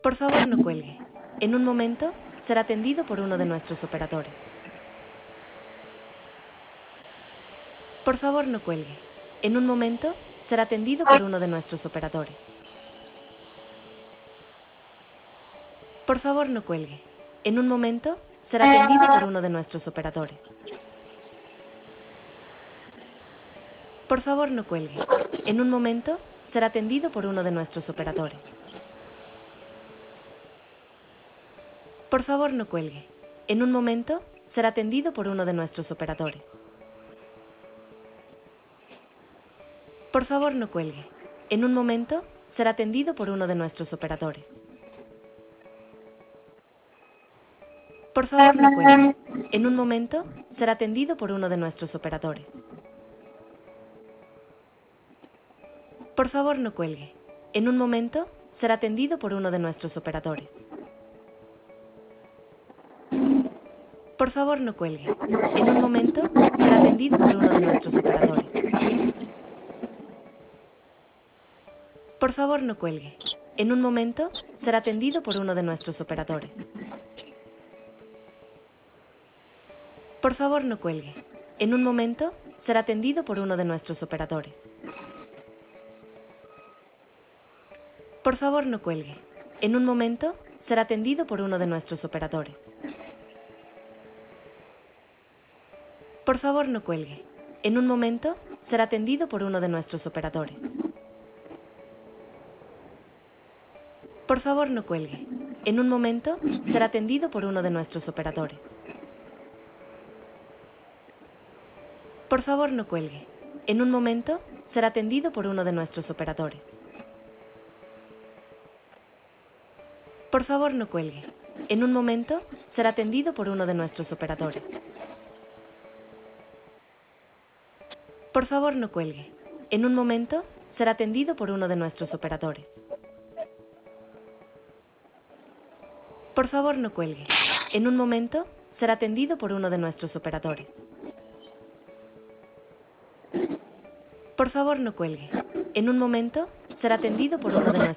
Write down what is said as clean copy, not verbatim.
Por favor, no cuelgue. En un momento será atendido por uno de nuestros operadores. Por favor, no cuelgue. En un momento será atendido por uno de nuestros operadores. Por favor, no cuelgue. En un momento será atendido por uno de nuestros operadores. Por favor, no cuelgue. En un momento será atendido por uno de nuestros operadores. Por favor, no cuelgue. En un momento será atendido por uno de nuestros operadores. Por favor, no cuelgue. En un momento será atendido por uno de nuestros operadores. Por favor, no cuelgue. En un momento será atendido por uno de nuestros operadores. Por favor, no cuelgue. En un momento será atendido por uno de nuestros operadores. Por favor, no cuelgue. En un momento será atendido por uno de nuestros operadores. Por favor, no cuelgue. En un momento será atendido por uno de nuestros operadores. Por favor, no cuelgue. En un momento será atendido por uno de nuestros operadores. Por favor, no cuelgue. En un momento será atendido por uno de nuestros operadores. Por favor, no cuelgue. En un momento será atendido por uno de nuestros operadores. Por favor, no cuelgue. En un momento será atendido por uno de nuestros operadores. Por favor, no cuelgue. En un momento será atendido por uno de nuestros operadores. Por favor, no cuelgue. En un momento será atendido por uno de nuestros operadores. Por favor, no cuelgue. En un momento será atendido por uno de nuestros operadores. Por favor, no cuelgue. En un momento será atendido por uno de nuestros operadores. Por favor, no cuelgue. En un momento será atendido por uno de nuestros